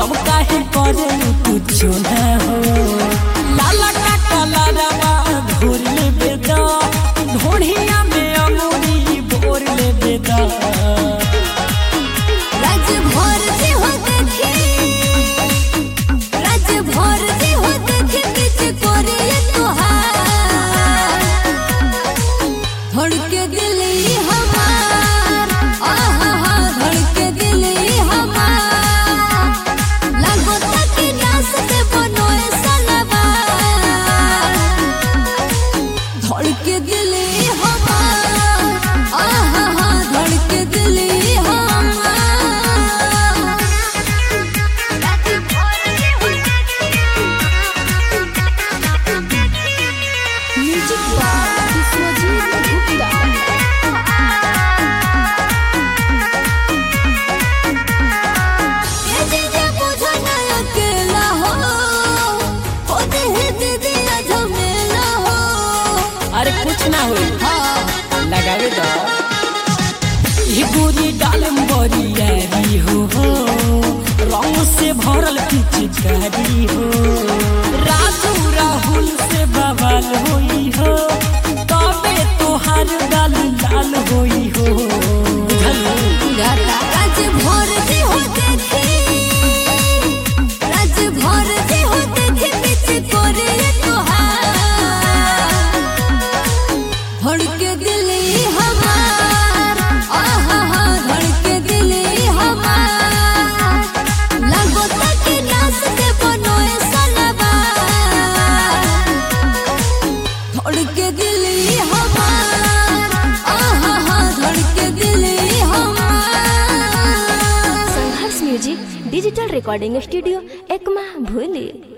तब काहे करे कुछ ना हो। लाला का कलरवा घोर ले बेदा, ढोढ़िया में अंगूरी बोर ले बेदा। धड़के दिल हमार, धड़के दिल हमार, लागो तक नाच से बनोए सलवार। धड़के दिल हमार, धड़के दिल हमार। Music by Vishwajeet Gupta. अरे कुछ ना हो लगावे दो। ये गोरी डालम बरियारी हो, रंग से भरल पिचकारी हो। राजू राहुल से बवाल होई हो, तबे तोहार गाल लाल होई हो। राज भर दे हो देखे, राज भर दे हो देखे पीछे करे तोहार। धड़के दिल हमार, धड़के दिल हमार, लागो तक नाच से बनोए सलवार। धड़के दिल हमार, धड़के दिल हमार। Sangharsh music digital recording studio Ekma भूली।